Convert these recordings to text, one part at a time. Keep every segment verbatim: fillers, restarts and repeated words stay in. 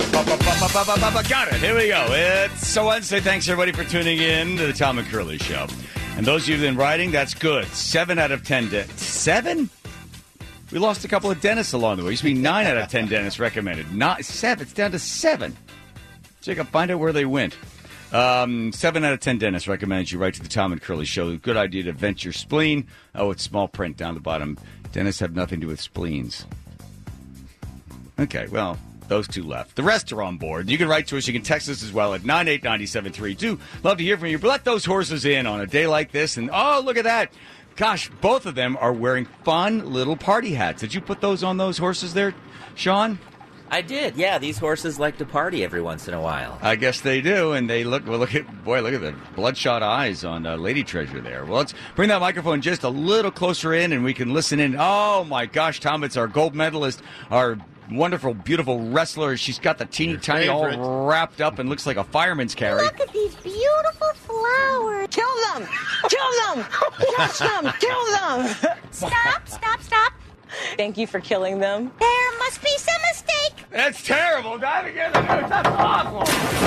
Got it. Here we go. It's a Wednesday. Thanks, everybody, for tuning in to the Tom and Curly Show. And those of you who've been writing, that's good. Seven out of ten. De- Seven? We lost a couple of dentists along the way. It used to be nine out of ten dentists recommended. Not seven. It's down to seven. So you can find out where they went. Um, seven out of ten dentists recommended you write to the Tom and Curly Show. Good idea to vent your spleen. Oh, it's small print down the bottom. Dentists have nothing to do with spleens. Okay, well, those two left. The rest are on board. You can write to us. You can text us as well at nine eight nine seven three two. Love to hear from you. But let those horses in on a day like this. And, oh, look at that. Gosh, both of them are wearing fun little party hats. Did you put those on those horses there, Sean? I did. Yeah, these horses like to party every once in a while. I guess they do, and they look. Well, look at boy, look at the bloodshot eyes on uh, Lady Treasure there. Well, let's bring that microphone just a little closer in, and we can listen in. Oh my gosh, Tom! It's our gold medalist, our wonderful, beautiful wrestler. She's got the teeny Your tiny favorite. all wrapped up and looks like a fireman's carry. Look at these beautiful flowers. Kill them! Kill them! Touch them! Kill them! Stop! Stop! Stop! Thank you for killing them. There must be some mistake. That's terrible. Dive again. That's awful.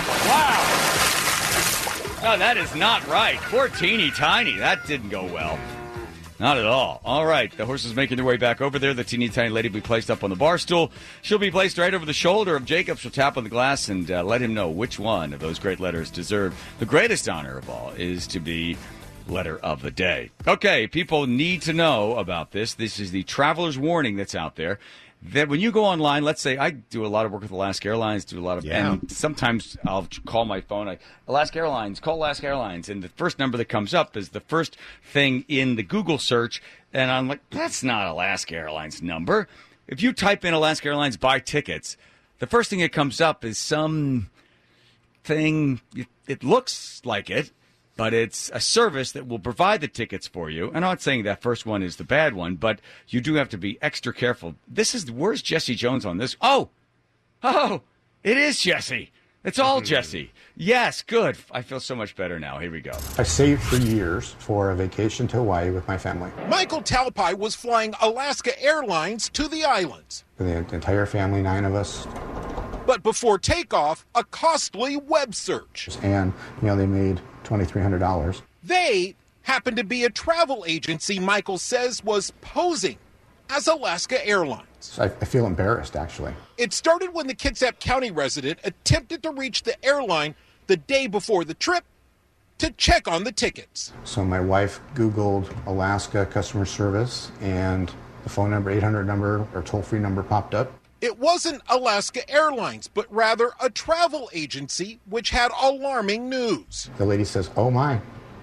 Wow. No, that is not right. Poor teeny tiny. That didn't go well. Not at all. All right. The horse is making their way back over there. The teeny tiny lady will be placed up on the bar stool. She'll be placed right over the shoulder of Jacob. She'll tap on the glass and uh, let him know which one of those great letters deserve the greatest honor of all is to be letter of the day. Okay, people need to know about this. This is the traveler's warning that's out there. That when you go online, let's say I do a lot of work with Alaska Airlines, do a lot of, Yeah. and sometimes I'll call my phone, I, Alaska Airlines, call Alaska Airlines, and the first number that comes up is the first thing in the Google search, and I'm like, that's not Alaska Airlines number. If you type in Alaska Airlines buy tickets, the first thing that comes up is some thing, it, it looks like it, but it's a service that will provide the tickets for you. I'm not saying that first one is the bad one, but you do have to be extra careful. This is, where's Jesse Jones on this? Oh, oh, it is Jesse. It's all Jesse. Yes, good. I feel so much better now. Here we go. I saved for years for a vacation to Hawaii with my family. Michael Talpai was flying Alaska Airlines to the islands. For the entire family, nine of us. But before takeoff, a costly web search. And, you know, they made twenty-three hundred dollars. They happened to be a travel agency Michael says was posing as Alaska Airlines. So I, I feel embarrassed, actually. It started when the Kitsap County resident attempted to reach the airline the day before the trip to check on the tickets. So my wife Googled Alaska customer service, and the phone number, eight hundred number, or toll-free number popped up. It wasn't Alaska Airlines, but rather a travel agency which had alarming news. The lady says, oh my,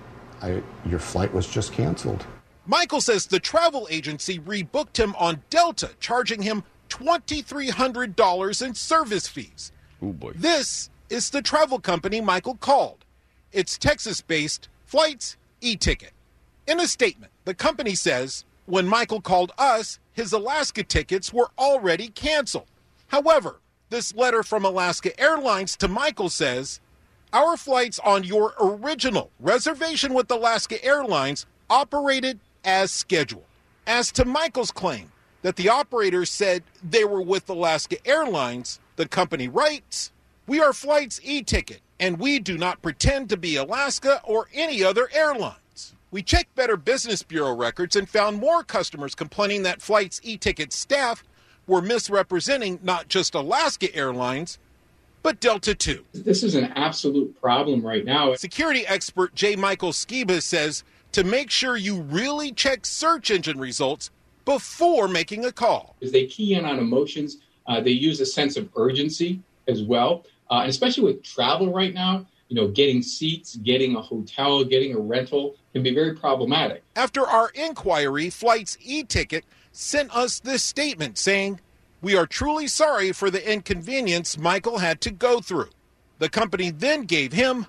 I, your flight was just canceled. Michael says the travel agency rebooked him on Delta, charging him twenty-three hundred dollars in service fees. Oh, boy. This is the travel company Michael called. It's Texas-based Flights E-Ticket. In a statement, the company says, when Michael called us, his Alaska tickets were already canceled. However, this letter from Alaska Airlines to Michael says, our flights on your original reservation with Alaska Airlines operated as scheduled. As to Michael's claim that the operators said they were with Alaska Airlines, the company writes, we are Flights E-Ticket, and we do not pretend to be Alaska or any other airline. We checked Better Business Bureau records and found more customers complaining that Flights E-Ticket staff were misrepresenting not just Alaska Airlines, but Delta too. This is an absolute problem right now. Security expert J. Michael Skiba says to make sure you really check search engine results before making a call. As they key in on emotions, uh, they use a sense of urgency as well, uh, and especially with travel right now. You know, getting seats, getting a hotel, getting a rental can be very problematic. After our inquiry, Flights E-Ticket sent us this statement saying, we are truly sorry for the inconvenience Michael had to go through. The company then gave him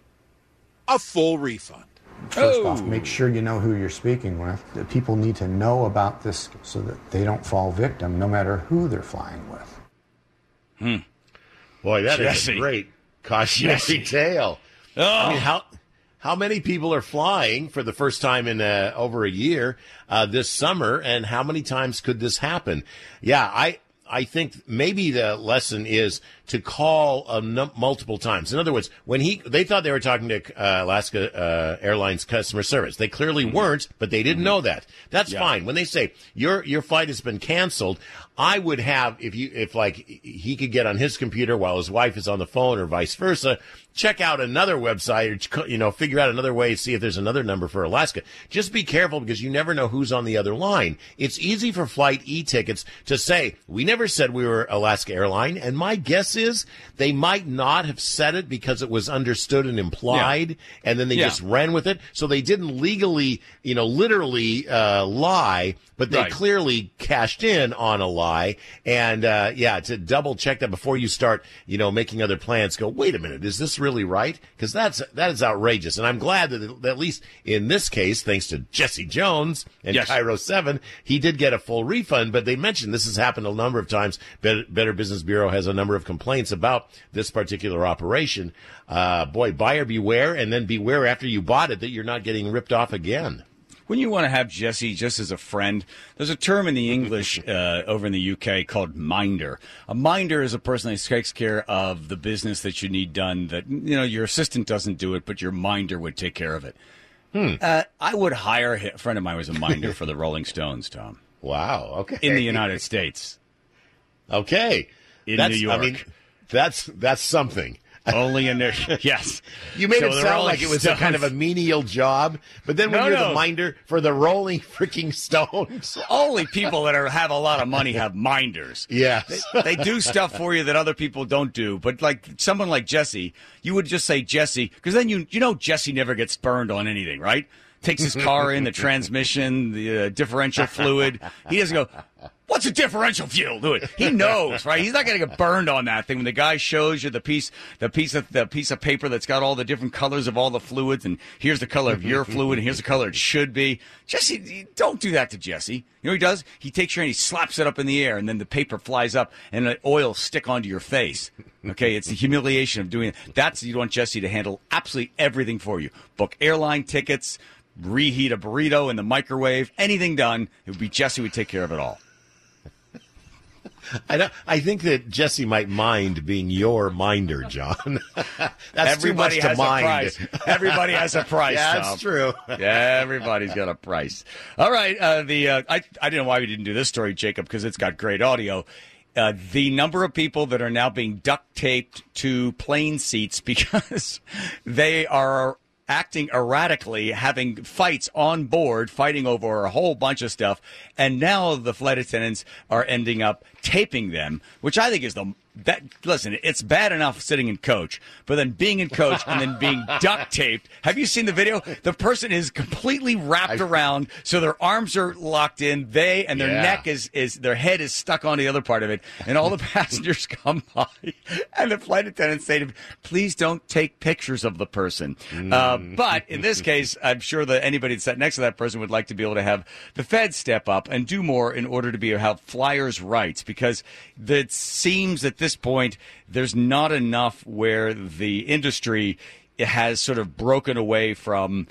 a full refund. First Oh. off, make sure you know who you're speaking with. The people need to know about this so that they don't fall victim, no matter who they're flying with. Hmm. Boy, that Jesse. is a great cautionary Jesse. tale. Oh. I mean, how how many people are flying for the first time in uh, over a year uh, this summer, and how many times could this happen? Yeah, I I think maybe the lesson is to call uh, num- multiple times. In other words, when he they thought they were talking to uh, Alaska uh, Airlines customer service, they clearly mm-hmm. weren't, but they didn't mm-hmm. know that. That's yeah. fine. When they say your your flight has been canceled, I would have if you if like he could get on his computer while his wife is on the phone, or vice versa. Check out another website, or, you know, figure out another way to see if there's another number for Alaska. Just be careful, because you never know who's on the other line. It's easy for flight e-tickets to say, we never said we were Alaska Airline, and my guess is they might not have said it because it was understood and implied, yeah. and then they yeah. just ran with it. So they didn't legally, you know, literally uh, lie, but they right. clearly cashed in on a lie. And, uh, yeah, to double check that before you start, you know, making other plans, go, wait a minute, is this really right? Because that's that is outrageous. And I'm glad that at least in this case, thanks to Jesse Jones and yes. Cairo seven, he did get a full refund. But they mentioned this has happened a number of times. Better, Better Business Bureau has a number of complaints about this particular operation. Uh, boy, buyer beware, and then beware after you bought it that you're not getting ripped off again. When you want to have Jesse just as a friend, there's a term in the English uh, over in the U K called minder. A minder is a person that takes care of the business that you need done that, you know, your assistant doesn't do it, but your minder would take care of it. Hmm. Uh, I would hire a friend of mine was a minder for the Rolling Stones, Tom. Wow. Okay. In the United States. Okay. In that's, New York. I mean, that's, that's something. Only in there. Yes. You made so it sound like it was a kind of a menial job, but then when no, you're no. the minder for the Rolling freaking Stones. Only people that are have a lot of money have minders. Yes. They, they do stuff for you that other people don't do. But like someone like Jesse, you would just say Jesse, because then you you know Jesse never gets burned on anything, right? Takes his car in, the transmission, the uh, differential fluid. He doesn't go, what's a differential fluid? He knows, right? He's not going to get burned on that thing. When the guy shows you the piece, the piece of the piece of paper that's got all the different colors of all the fluids, and here's the color of your fluid, and here's the color it should be. Jesse, don't do that to Jesse. You know what he does? He takes your hand, he slaps it up in the air, and then the paper flies up, and the oil stick onto your face. Okay, it's the humiliation of doing it. That's you want Jesse to handle absolutely everything for you. Book airline tickets, reheat a burrito in the microwave, anything done. It would be Jesse would take care of it all. I don't, I think that Jesse might mind being your minder, John. That's Everybody too much has to mind. A price. Everybody has a price. Yeah, Tom. that's true. Yeah, everybody's got a price. All right. Uh, the uh, I I didn't know why we didn't do this story, Jacob, because it's got great audio. Uh, the number of people that are now being duct taped to plane seats because they are acting erratically, having fights on board, fighting over a whole bunch of stuff, and now the flight attendants are ending up taping them, which I think is the that. Listen, it's bad enough sitting in coach, but then being in coach and then being duct taped. Have you seen the video? The person is completely wrapped I've... around, so their arms are locked in. They and their yeah. neck is is their head is stuck on the other part of it, and all the passengers come by, and the flight attendants say to them, "Please don't take pictures of the person." Mm. Uh, but in this case, I'm sure that anybody that sat next to that person would like to be able to have the feds step up and do more in order to be able to have flyers' rights, because it seems at this point there's not enough where the industry has sort of broken away from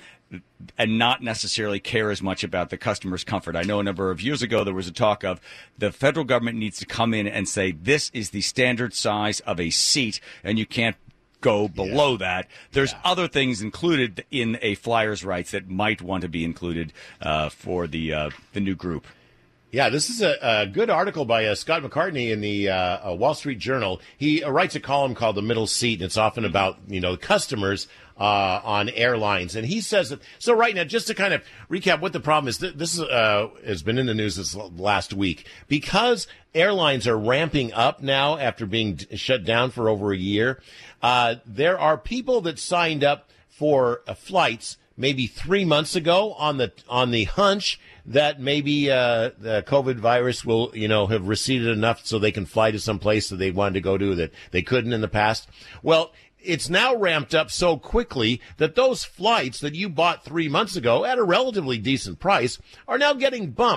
and not necessarily care as much about the customer's comfort. I know a number of years ago there was a talk of the federal government needs to come in and say this is the standard size of a seat and you can't go below yeah. that. There's yeah. other things included in a flyer's rights that might want to be included uh, for the uh, the new group. Yeah, this is a, a good article by uh, Scott McCartney in the uh, uh, Wall Street Journal. He uh, writes a column called The Middle Seat, and it's often about, you know, customers uh, on airlines. And he says that, so right now, just to kind of recap what the problem is, th- this uh, has been in the news this last week. Because airlines are ramping up now after being d- shut down for over a year, uh, there are people that signed up for uh, flights maybe three months ago on the on the hunch that maybe uh, the COVID virus will, you know, have receded enough so they can fly to some place that they wanted to go to that they couldn't in the past. Well, it's now ramped up so quickly that those flights that you bought three months ago at a relatively decent price are now getting bumped.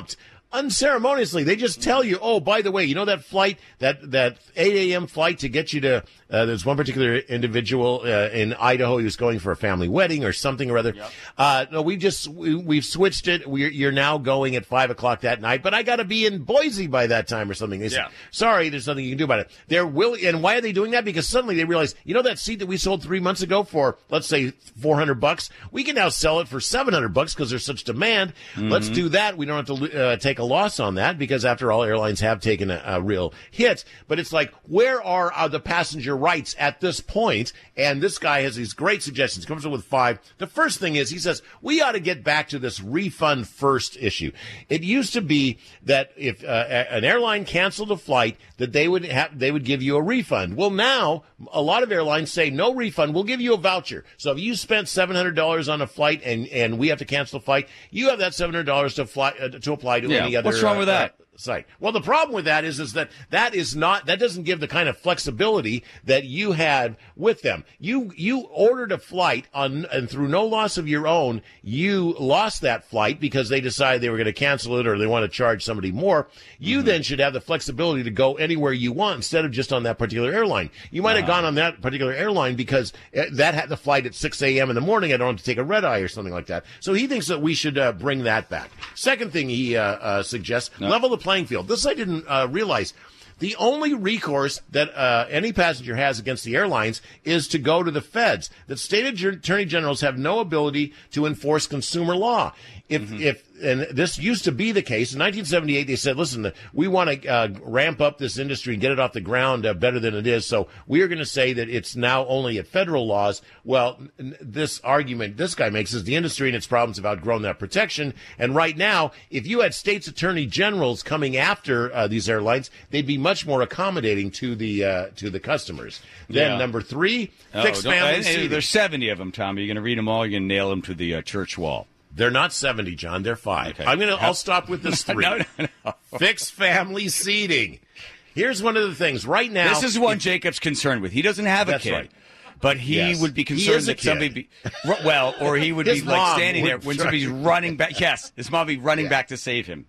unceremoniously. They just tell you, oh, by the way, you know that flight, that, that eight a.m. flight to get you to, uh, there's one particular individual uh, in Idaho who's going for a family wedding or something or other. Yep. Uh, no, we just, we, we've switched it. We're, you're now going at five o'clock that night, but I got to be in Boise by that time or something. They say, yeah. sorry, there's nothing you can do about it. They're willing, and why are they doing that? Because suddenly they realize, you know that seat that we sold three months ago for, let's say, four hundred bucks? We can now sell it for seven hundred bucks because there's such demand. Mm-hmm. Let's do that. We don't have to uh, take a loss on that because, after all, airlines have taken a, a real hit. But it's like, where are uh, the passenger rights at this point? And this guy has these great suggestions, comes up with five. The first thing is, he says, we ought to get back to this refund first issue. It used to be that if uh, an airline canceled a flight, that they would have, they would give you a refund. Well, now a lot of airlines say no refund. We'll give you a voucher. So if you spent seven hundred dollars on a flight and, and we have to cancel a flight, you have that seven hundred dollars to fly uh, to apply to yeah, any other. What's wrong with uh, that? Uh, site. Well, the problem with that is, is that that is not, that doesn't give the kind of flexibility that you had with them. You, you ordered a flight on, and through no loss of your own, you lost that flight because they decided they were going to cancel it or they want to charge somebody more. You mm-hmm. then should have the flexibility to go anywhere you want instead of just on that particular airline. You might uh, have gone on that particular airline because that had the flight at six a.m. in the morning. I don't have to take a red eye or something like that. So he thinks that we should uh, bring that back. Second thing he uh, uh, suggests, no. level the playing field. This I didn't uh, realize. The only recourse that uh, any passenger has against the airlines is to go to the feds. That state attorney generals have no ability to enforce consumer law. If, mm-hmm. if, and this used to be the case. In nineteen seventy-eight, they said, listen, we want to uh, ramp up this industry and get it off the ground uh, better than it is. So we are going to say that it's now only at federal laws. Well, n- this argument this guy makes is the industry and its problems have outgrown that protection. And right now, if you had states attorney generals coming after uh, these airlines, they'd be much more accommodating to the uh, to the customers. Then yeah. number three, oh, fixed family seating. There's seventy of them, Tom. You're going to read them all. You're going to nail them to the uh, church wall. They're not seventy, John. They're five. Okay. I'm gonna. I'll stop with this three. no, no, no. Fixed family seating. Here's one of the things. Right now, this is one Jacob's concerned with. He doesn't have a that's kid, right. but he yes. would be concerned that somebody be well, or he would be like standing there when somebody's running back. Yes, his mom would be running yeah. back to save him.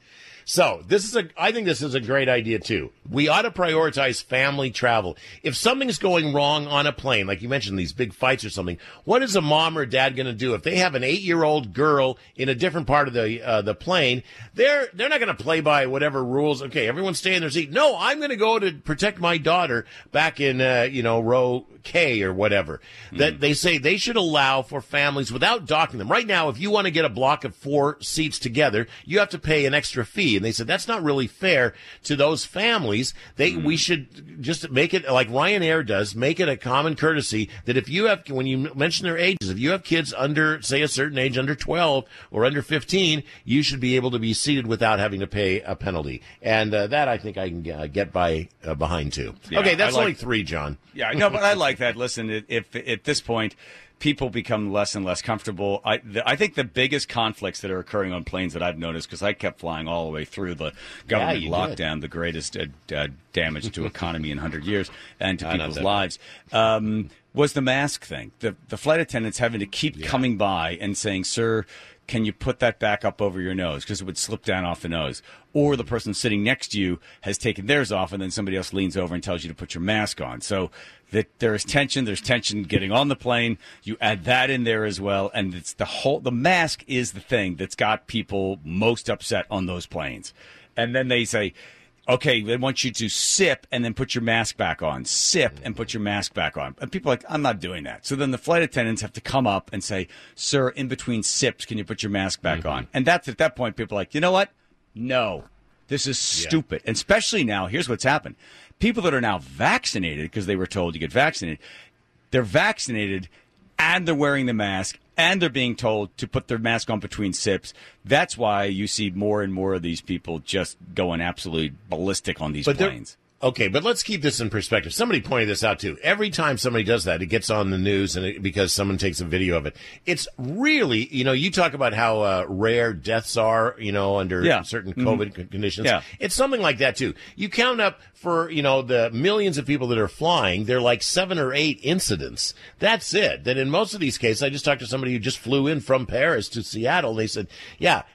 So this is a, I think this is a great idea too. We ought to prioritize family travel. If something's going wrong on a plane, like you mentioned, these big fights or something, what is a mom or dad going to do? If they have an eight-year-old girl in a different part of the, uh, the plane, they're, they're not going to play by whatever rules. Okay, everyone stay in their seat. No, I'm going to go to protect my daughter back in, uh, you know, row K or whatever. Mm. That they say they should allow for families without docking them. Right now, if you want to get a block of four seats together, you have to pay an extra fee. And they said that's not really fair to those families. They mm. we should just make it like Ryanair does, make it a common courtesy that if you have, when you mention their ages, if you have kids under, say, a certain age, under twelve or under fifteen, you should be able to be seated without having to pay a penalty. And uh, that I think I can uh, get by uh, behind too. Yeah, okay, that's like, only three, John. Yeah, no, but I like that. Listen, if, if at this point people become less and less comfortable, I, the, I think the biggest conflicts that are occurring on planes that I've noticed, because I kept flying all the way through the government yeah, lockdown, did. the greatest uh, uh, damage to economy in one hundred years and to people's lives, um, was the mask thing. The, the flight attendants having to keep yeah. coming by and saying, sir, can you put that back up over your nose? Because it would slip down off the nose. Or the person sitting next to you has taken theirs off, and then somebody else leans over and tells you to put your mask on. So that there is tension. There's tension getting on the plane. You add that in there as well, and it's the whole. The mask is the thing that's got people most upset on those planes. And then they say, okay, they want you to sip and then put your mask back on. Sip and put your mask back on. And people are like, I'm not doing that. So then the flight attendants have to come up and say, sir, in between sips, can you put your mask back mm-hmm. on? And that's at that point, people are like, you know what? No, this is stupid. Yeah. And especially now, here's what's happened. People that are now vaccinated, because they were told to get vaccinated, they're vaccinated and they're wearing the mask and they're being told to put their mask on between sips. That's why you see more and more of these people just going absolutely ballistic on these but planes. Okay, but let's keep this in perspective. Somebody pointed this out, too. Every time somebody does that, it gets on the news and it, because someone takes a video of it. It's really, you know, you talk about how uh, rare deaths are, you know, under yeah. certain COVID mm-hmm. conditions. Yeah. It's something like that, too. You count up for, you know, the millions of people that are flying, they're like seven or eight incidents. That's it. That in most of these cases, I just talked to somebody who just flew in from Paris to Seattle. And they said, yeah,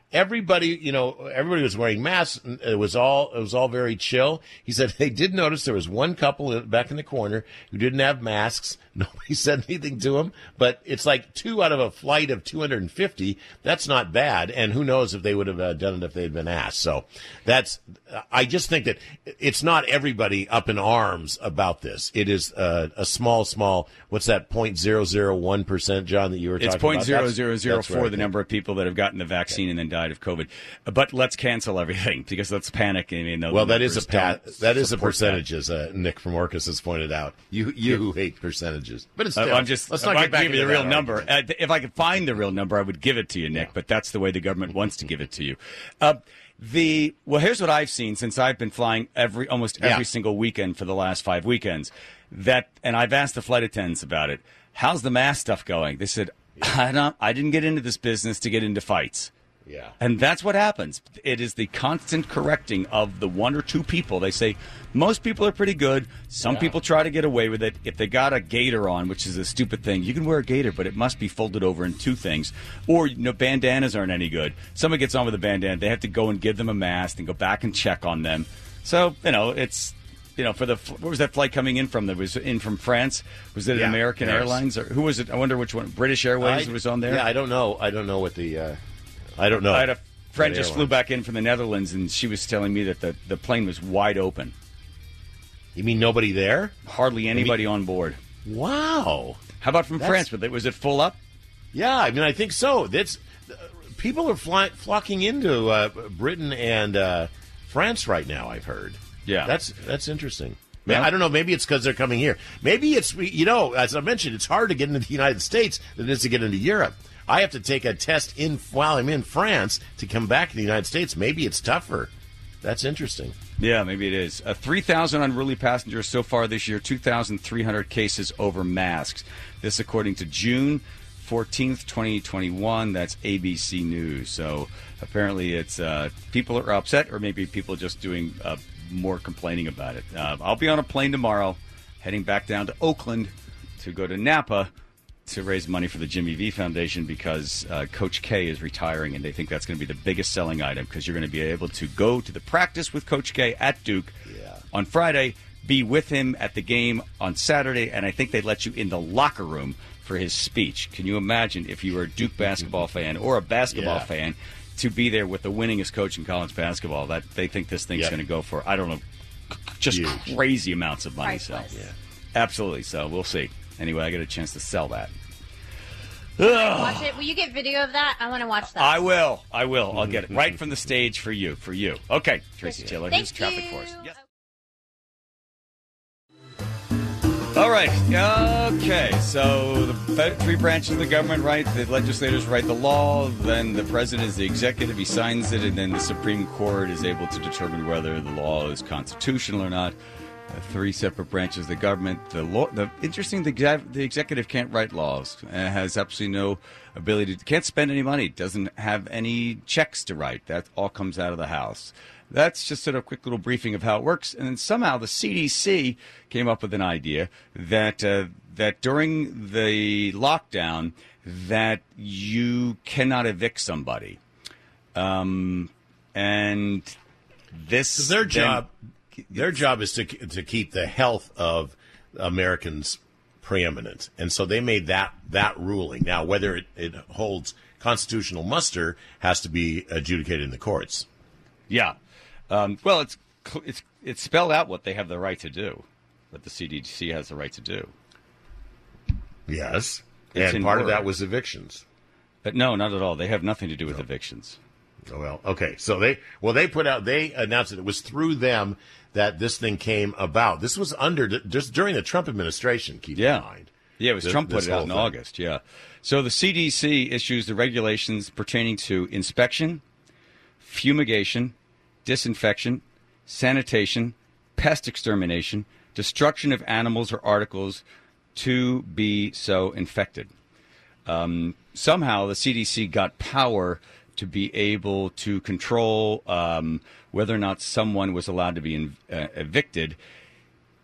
everybody, you know, everybody was wearing masks. And it was all it was all very chill. He said they did notice there was one couple back in the corner who didn't have masks. Nobody said anything to him, but it's like two out of a flight of two hundred fifty. That's not bad, and who knows if they would have uh, done it if they'd been asked. So that's. I just think that it's not everybody up in arms about this. It is uh, a small, small. What's that? Point zero zero one percent, John, that you were it's talking point about. zero zero zero four right, the number of people that have gotten the vaccine okay. and then died of COVID. But let's cancel everything because let's panic. I mean, well, that is a pat. That is a percentage, that. as uh, Nick from Orcus has pointed out. You you yeah. hate percentages, but it's. Uh, I'm just. Let's not not get back give you the real number. Uh, if I could find the real number, I would give it to you, Nick. Yeah. But that's the way the government wants to give it to you. Uh, the well, here's what I've seen since I've been flying every almost every yeah. single weekend for the last five weekends. That and I've asked the flight attendants about it. How's the mask stuff going? They said, yeah. I don't. I didn't get into this business to get into fights. Yeah. And that's what happens. It is the constant correcting of the one or two people. They say most people are pretty good. Some yeah. people try to get away with it. If they got a gaiter on, which is a stupid thing, you can wear a gaiter, but it must be folded over in two things. Or, you know, bandanas aren't any good. Someone gets on with a bandana, they have to go and give them a mask and go back and check on them. So, you know, it's, you know, for the, what was that flight coming in from? That was in from France? Was it yeah, American Paris. Airlines? Or who was it? I wonder which one. British Airways I, was on there? Yeah, I don't know. I don't know what the... Uh... I don't know. I had a friend just flew back in from the Netherlands, and she was telling me that the, the plane was wide open. You mean nobody there? Hardly anybody I mean, on board. Wow. How about from That's, France? Was it, was it full up? Yeah, I mean, I think so. That's uh, people are fly, flocking into uh, Britain and uh, France right now, I've heard. Yeah. That's that's interesting. Yeah. I don't know. Maybe it's because they're coming here. Maybe it's, you know, as I mentioned, it's harder to get into the United States than it is to get into Europe. I have to take a test in while I'm in France to come back to the United States. Maybe it's tougher. That's interesting. Yeah, maybe it is. Uh, three thousand unruly passengers so far this year, two thousand three hundred cases over masks. This according to June fourteenth, twenty twenty-one. That's A B C News. So apparently it's uh, people are upset, or maybe people just doing uh, more complaining about it. Uh, I'll be on a plane tomorrow heading back down to Oakland to go to Napa to raise money for the Jimmy V Foundation because uh, Coach K is retiring, and they think that's going to be the biggest selling item because you're going to be able to go to the practice with Coach K at Duke yeah. on Friday, be with him at the game on Saturday, and I think they let you in the locker room for his speech. Can you imagine if you were a Duke basketball fan or a basketball yeah. fan to be there with the winningest coach in college basketball? That they think this thing's yep. going to go for, I don't know, just Huge. crazy amounts of money. Priceless. So, yeah. Absolutely. So we'll see. Anyway, I get a chance to sell that. Watch it. Will you get video of that? I want to watch that. I will. I will. I'll get it right from the stage for you. For you. Okay, Tracy Taylor. Thank Here's traffic you. for us. Yes. All right. Okay. So the three branches of the government, right? The legislators write the law, then the president is the executive. He signs it, and then the Supreme Court is able to determine whether the law is constitutional or not. Uh, three separate branches of the government. The law, the interesting, the, the executive can't write laws. Uh, has absolutely no ability to, can't spend any money. Doesn't have any checks to write. That all comes out of the House. That's just sort of a quick little briefing of how it works. And then somehow the C D C came up with an idea that uh, that during the lockdown that you cannot evict somebody, um, and this so their then, job. Their job is to to keep the health of Americans preeminent, and so they made that that ruling. Now, whether it, it holds constitutional muster has to be adjudicated in the courts. Yeah, um, well, it's it's it's spelled out what they have the right to do, what the C D C has the right to do. Yes, it's and part word. of that was evictions. But no, not at all. They have nothing to do with no. evictions. Oh, well, okay. So they well they put out they announced that it was through them that this thing came about. This was under just during the Trump administration. Keep yeah. in mind. Yeah, it was this, Trump put it out in thing. August. Yeah. So the C D C issues the regulations pertaining to inspection, fumigation, disinfection, sanitation, pest extermination, destruction of animals or articles to be so infected. Um, somehow the C D C got power to be able to control um, whether or not someone was allowed to be in, uh, evicted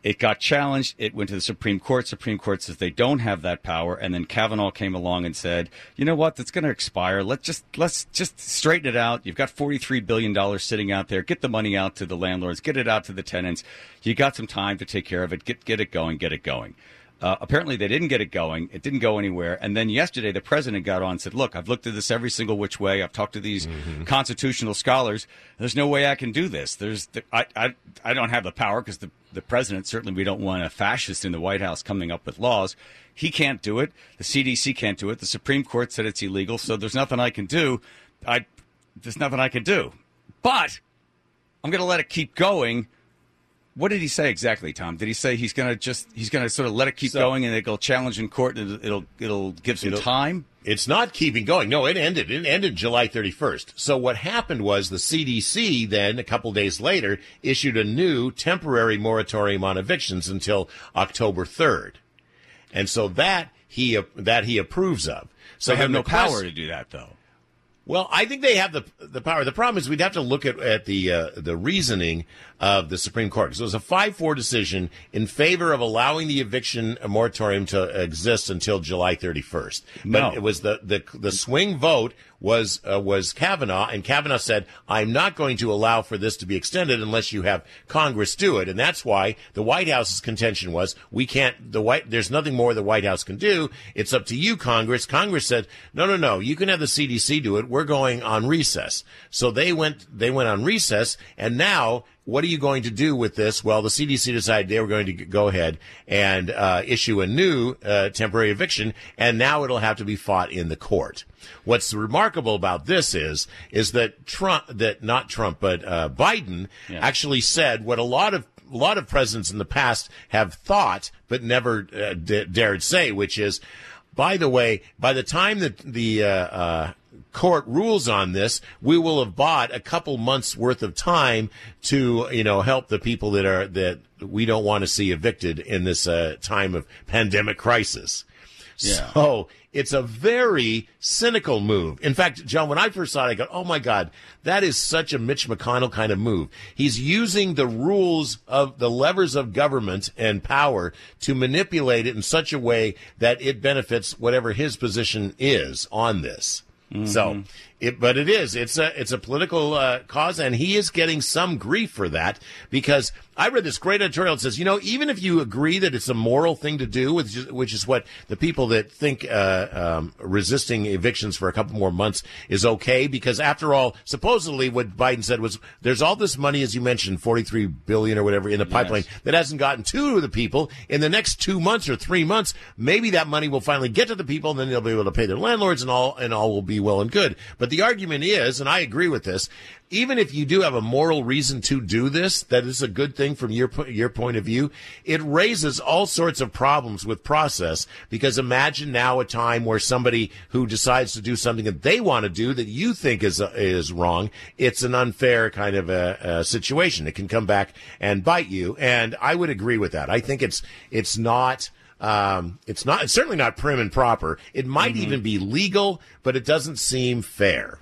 It got challenged. It went to the Supreme Court. Supreme Court says they don't have that power. And then Kavanaugh came along and said, you know what? That's going to expire. Let's just let's just straighten it out. You've got forty-three billion dollars sitting out there. Get the money out to the landlords. Get it out to the tenants. You got some time to take care of it. Get, get it going. Get it going. Uh, apparently, they didn't get it going. It didn't go anywhere. And then yesterday, the president got on and said, look, I've looked at this every single which way. I've talked to these mm-hmm. constitutional scholars. There's no way I can do this. There's the, I, I, I don't have the power because the, the president, certainly we don't want a fascist in the White House coming up with laws. He can't do it. The C D C can't do it. The Supreme Court said it's illegal, so there's nothing I can do. I, there's nothing I can do. But I'm going to let it keep going. What did he say exactly, Tom? Did he say he's going to just he's going to sort of let it keep so, going and it'll challenge in court and it'll it'll give some time? It's not keeping going. No, it ended. It ended July thirty-first. So what happened was the C D C then, a couple days later, issued a new temporary moratorium on evictions until October third. And so that he that he approves of. So they have no the press, power to do that, though. Well, I think they have the the power. The problem is we'd have to look at, at the uh, the reasoning of the Supreme Court. So it was a five four decision in favor of allowing the eviction moratorium to exist until July thirty-first. No. But it was the, the, the swing vote was uh, was Kavanaugh, and Kavanaugh said, I'm not going to allow for this to be extended unless you have Congress do it. And that's why the White House's contention was, we can't, the White, there's nothing more the White House can do. It's up to you, Congress. Congress said, no, no, no, you can have the C D C do it. We're going on recess. So they went, they went on recess, and now, what are you going to do with this? Well, the C D C decided they were going to go ahead and uh, issue a new uh, temporary eviction, and now it'll have to be fought in the court. What's remarkable about this is is that Trump, that not Trump, but uh, Biden yeah. actually said what a lot of a lot of presidents in the past have thought but never uh, d- dared say, which is, by the way, by the time that the uh, uh, court rules on this, we will have bought a couple months worth of time to, you know, help the people that are that we don't want to see evicted in this uh, time of pandemic crisis. Yeah. So it's a very cynical move. In fact, John, when I first saw it, I go, oh, my God, that is such a Mitch McConnell kind of move. He's using the rules of the levers of government and power to manipulate it in such a way that it benefits whatever his position is on this. Mm-hmm. So, it, but it is, it's a, it's a political uh, cause, and he is getting some grief for that, because I read this great editorial that says, you know, even if you agree that it's a moral thing to do, which is, which is what the people that think uh, um, resisting evictions for a couple more months is okay, because after all, supposedly what Biden said was, there's all this money, as you mentioned, forty-three billion dollars or whatever in the pipeline yes. that hasn't gotten to the people. In the next two months or three months, maybe that money will finally get to the people, and then they'll be able to pay their landlords, and all, and all will be well and good. But the argument is, and I agree with this, even if you do have a moral reason to do this, that is a good thing from your your point of view, it raises all sorts of problems with process, because imagine now a time where somebody who decides to do something that they want to do that you think is is wrong, it's an unfair kind of a, a situation. It can come back and bite you, and I would agree with that. I think it's it's not... Um, it's not, it's certainly not prim and proper. It might mm-hmm. even be legal, but it doesn't seem fair.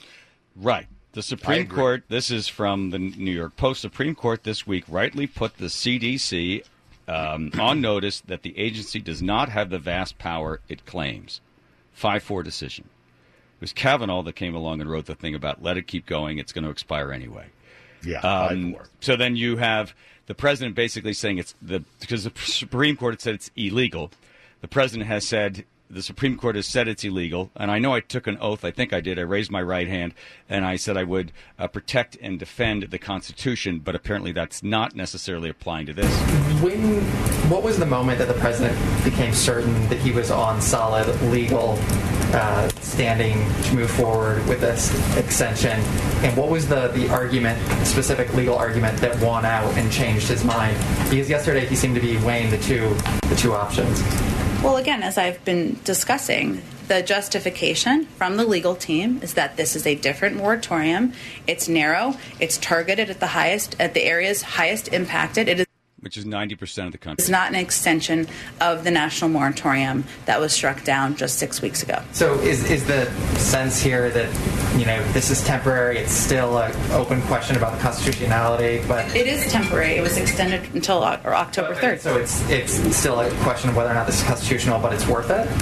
Right. The Supreme Court, this is from the New York Post, Supreme Court this week rightly put the C D C um, on notice that the agency does not have the vast power it claims. five four decision. It was Kavanaugh that came along and wrote the thing about let it keep going, it's going to expire anyway. Yeah, um, so then you have the president basically saying it's the because the Supreme Court had said it's illegal. The president has said the Supreme Court has said it's illegal, and I know I took an oath. I think I did. I raised my right hand, and I said I would uh, protect and defend the Constitution, but apparently that's not necessarily applying to this. When, what was the moment that the president became certain that he was on solid legal uh, standing to move forward with this extension, and what was the, the argument, specific legal argument that won out and changed his mind? Because yesterday he seemed to be weighing the two the two options. Well, again, as I've been discussing, the justification from the legal team is that this is a different moratorium. It's narrow. It's targeted at the highest, at the areas highest impacted. It is, which is ninety percent of the country. It's not an extension of the national moratorium that was struck down just six weeks ago. So is is the sense here that you know, this is temporary. It's still an open question about the constitutionality, but It is temporary. It was extended until O- or October third. So it's it's still a question of whether or not this is constitutional, but it's worth it.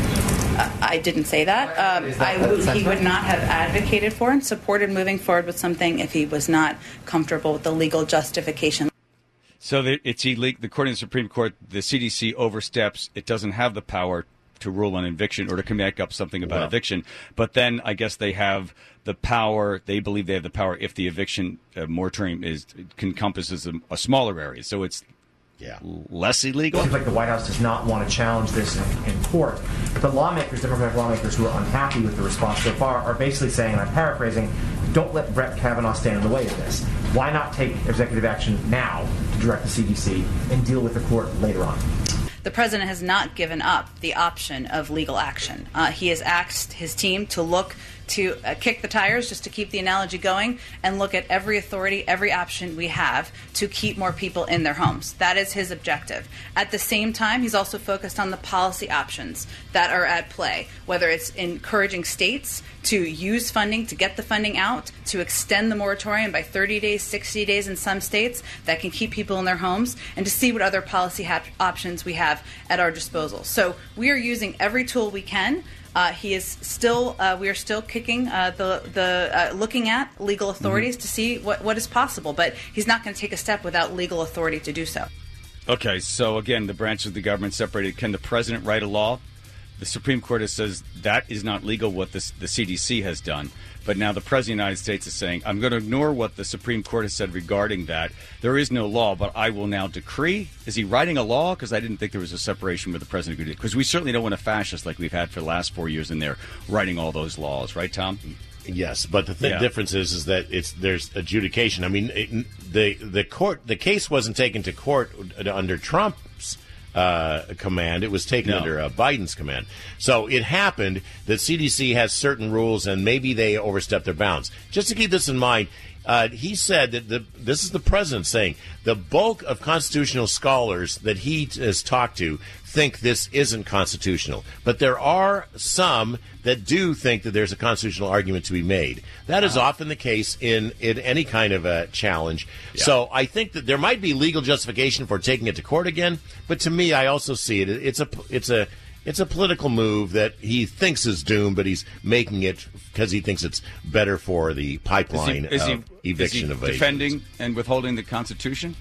I didn't say that. Um, Is that I, the he sentiment? would not have advocated for and supported moving forward with something if he was not comfortable with the legal justification. So the, it's illegal. According to the Supreme Court, the C D C oversteps. It doesn't have the power to rule on eviction or to come back up something about Well. eviction. But then I guess they have the power. They believe they have the power if the eviction uh, moratorium is encompasses a, a smaller area. So it's yeah. less illegal. It seems like the White House does not want to challenge this in, in court. The lawmakers, Democratic lawmakers who are unhappy with the response so far, are basically saying, and I'm paraphrasing, don't let Brett Kavanaugh stand in the way of this. Why not take executive action now to direct the C D C and deal with the court later on? The president has not given up the option of legal action. Uh, he has asked his team to look to uh, kick the tires, just to keep the analogy going, and look at every authority, every option we have to keep more people in their homes. That is his objective. At the same time, he's also focused on the policy options that are at play, whether it's encouraging states to use funding, to get the funding out, to extend the moratorium by thirty days, sixty days in some states that can keep people in their homes, and to see what other policy ha- options we have at our disposal. So we are using every tool we can. Uh, he is still. Uh, we are still kicking uh, the the uh, looking at legal authorities Mm-hmm. to see what, what is possible. But he's not going to take a step without legal authority to do so. Okay, so again, the branches of the government separated. Can the president write a law? The Supreme Court has says that is not legal, what this, the C D C has done. But now the President of the United States is saying, I'm going to ignore what the Supreme Court has said regarding that. There is no law, but I will now decree. Is he writing a law? Because I didn't think there was a separation with the President could do. Because we certainly don't want a fascist like we've had for the last four years in there writing all those laws. Right, Tom? Yes, but the th- Yeah. difference is, is that it's there's adjudication. I mean, it, the the court the case wasn't taken to court under Trump's uh, command; it was taken No. under uh, Biden's command. So it happened that C D C has certain rules, and maybe they overstepped their bounds. Just to keep this in mind. Uh, he said that the, this is the president saying the bulk of constitutional scholars that he t- has talked to think this isn't constitutional. But there are some that do think that there's a constitutional argument to be made. That is often the case in, in any kind of a challenge. Yeah. So I think that there might be legal justification for taking it to court again. But to me, I also see it. It's a, it's a, It's a political move that he thinks is doomed, but he's making it because he thinks it's better for the pipeline Is he, is of he, eviction is of he agents. defending and withholding the Constitution?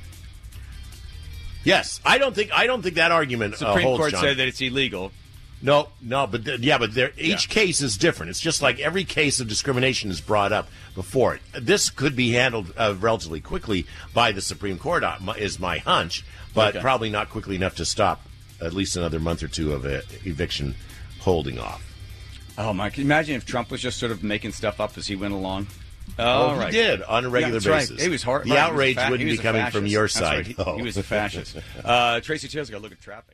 Yes, I don't think I don't think that argument The uh, Supreme holds. Court John. said that it's illegal. No, no, but th- yeah, but there, each Yeah. case is different. It's just like every case of discrimination is brought up before it. This could be handled uh, relatively quickly by the Supreme Court, uh, my- is my hunch, but Okay. probably not quickly enough to stop at least another month or two of uh, eviction holding off. Oh, my! Can you imagine if Trump was just sort of making stuff up as he went along? Oh, All he right. did on a regular Yeah, that's basis. Right. He was hard. The right, he was outrage a fa- wouldn't he be was a coming from fascist. your That's side. right. He, though. he was a fascist. Uh, Tracy Taylor's got to look at traffic.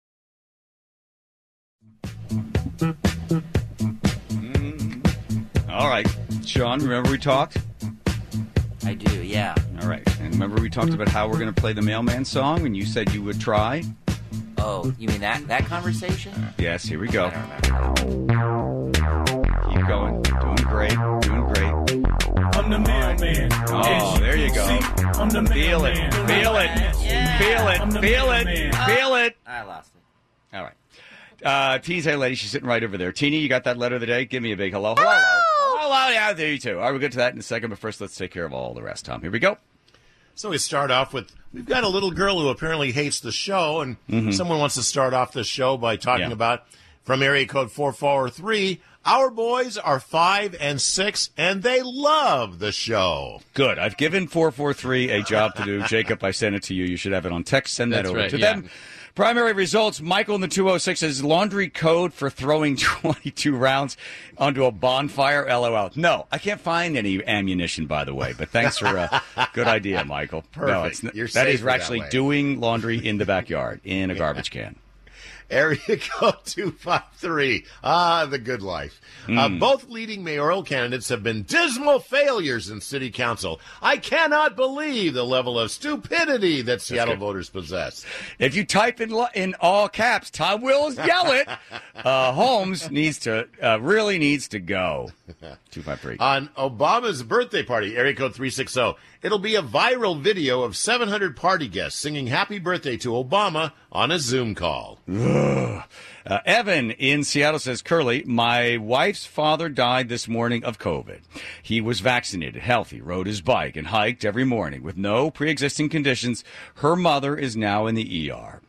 Mm. All right, Sean. Remember we talked? I do, yeah. All right. And remember we talked about how we're going to play the mailman song, and you said you would try. Oh, you mean that that conversation? Yes. Here we go. I don't remember. Keep going. Doing great. Doing great. I'm the mailman. Oh, there you go. I'm the Feel it. mailman. Feel it. Feel I'm it. the Feel it. mailman. Feel it. I lost it. All right. Uh, Teeny's hey lady, she's sitting right over there. Teeny, you got that letter of the day? Give me a big hello. Hello. Hello. Yeah, there you too. All right, we'll get to that in a second, but first let's take care of all the rest, Tom. Here we go. So we start off with, we've got a little girl who apparently hates the show, and someone wants to start off the show by talking Mm-hmm. Yeah. about, from area code four four three, our boys are five and six, and they love the show. Good. I've given four four three a job to do. Jacob, I sent it to you. You should have it on text. Send that That's over right, to yeah. them. Primary results, Michael in the two oh six says laundry code for throwing twenty-two rounds onto a bonfire, LOL. No, I can't find any ammunition, by the way, but thanks for a good idea, Michael. No, Perfect. it's, n- You're that is safer that actually way. doing laundry in the backyard in a garbage can. Area code two five three. Ah, the good life. Mm. Uh, both leading mayoral candidates have been dismal failures in city council. I cannot believe the level of stupidity that Seattle voters possess. If you type in lo- in all caps, Tom Wills, yell it. Uh, Holmes needs to uh, really needs to go. two five three. On Obama's birthday party, area code three sixty, it'll be a viral video of seven hundred party guests singing happy birthday to Obama on a Zoom call. Uh, Evan in Seattle says, Curly, my wife's father died this morning of COVID. He was vaccinated, healthy, rode his bike, and hiked every morning with no pre-existing conditions. Her mother is now in the E R.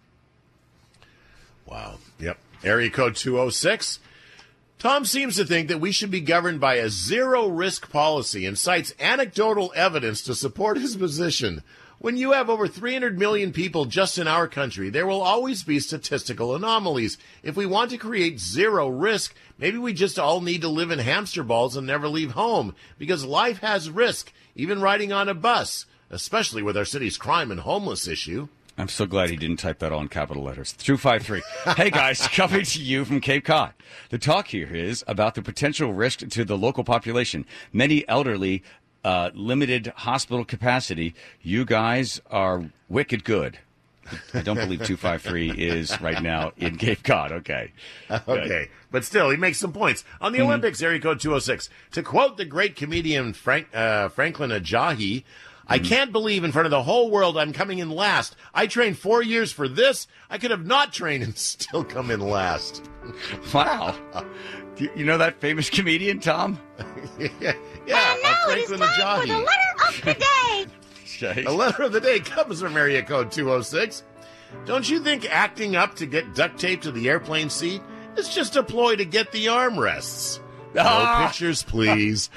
Wow. Yep. Area code two oh six. Tom seems to think that we should be governed by a zero-risk policy and cites anecdotal evidence to support his position. When you have over three hundred million people just in our country, there will always be statistical anomalies. If we want to create zero risk, maybe we just all need to live in hamster balls and never leave home, because life has risk, even riding on a bus, especially with our city's crime and homeless issue. I'm so glad he didn't type that all in capital letters. two five three. Hey, guys, coming to you from Cape Cod. The talk here is about the potential risk to the local population. Many elderly, uh, limited hospital capacity. You guys are wicked good. I don't believe two five three is right now in Cape Cod. Okay. Okay. Good. But still, he makes some points. On the Mm-hmm. Olympics, area code two oh six, to quote the great comedian Frank, uh, Franklin Ajayi, I can't believe in front of the whole world I'm coming in last. I trained four years for this. I could have not trained and still come in last. Wow. Do you know that famous comedian, Tom? yeah, yeah And now uh, it is Franklin time for the Ajayi. letter of the day. The letter of the day comes from area code two oh six. Don't you think acting up to get duct tape to the airplane seat is just a ploy to get the armrests? No Ah! pictures, please.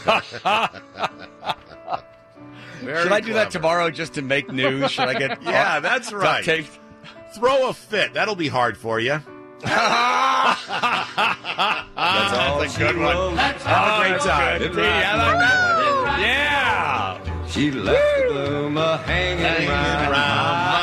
Very Should I do that clever. tomorrow just to make news? Should I get Yeah, that's duct right. tape? Throw a fit. That'll be hard for you. That's That's a good one. That's Have a great time. Good. I like that one. Yeah. She left the bloomer hanging, Hanging round around